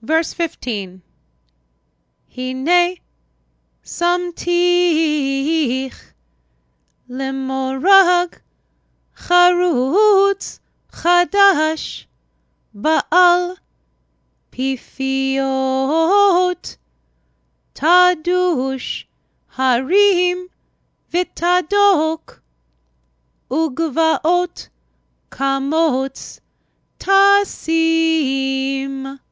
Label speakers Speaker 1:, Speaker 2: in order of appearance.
Speaker 1: Verse 15. Hine samtich lemorag charutz chadash ba'al pifiot tadush harim v'tadok ugvaot kamots tasim.